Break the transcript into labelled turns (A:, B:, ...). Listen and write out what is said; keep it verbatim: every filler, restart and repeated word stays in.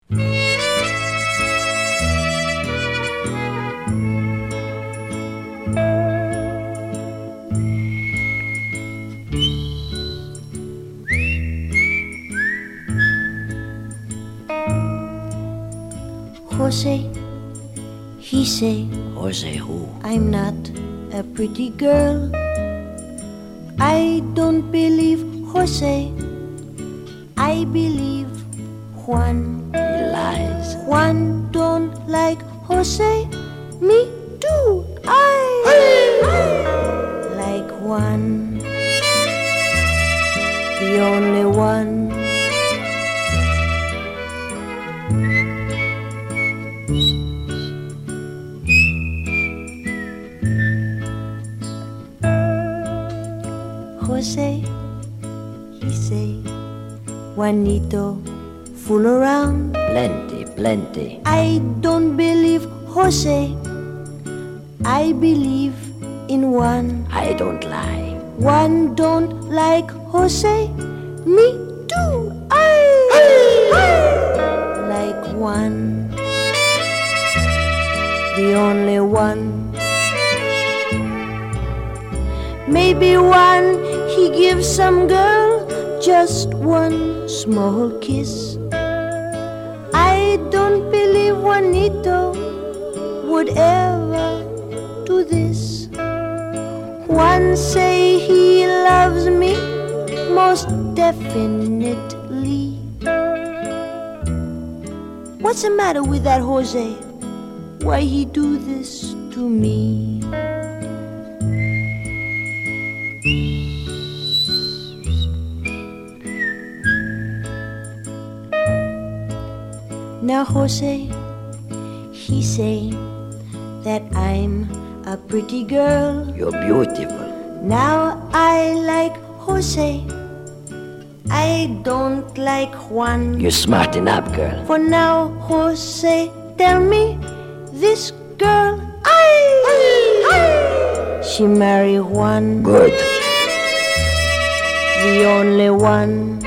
A: Jose, he say,
B: Jose who?
A: I'm not a pretty girl. I don't believe Jose. I believe Juan.
B: He lies.
A: Juan don't like Jose. Me too. I, I like Juan. The only one. Jose, he say, Juanito, fool around.
B: Plenty, plenty.
A: I don't believe Jose. I believe in Juan.
B: I don't lie.
A: Juan don't like Jose. Me too. I, I like Juan. The only one. Maybe one he gives some girl just one small kiss. I don't believe Juanito would ever do this. Juan say he loves me most definitely. What's the matter with that Jose? Why he do this to me? Now Jose, he say that I'm a pretty girl.
B: You're beautiful.
A: Now I like Jose. I don't like Juan.
B: You're smart enough, girl.
A: For now, Jose, tell me, this girl, I, I she marry Juan.
B: Good.
A: The only one.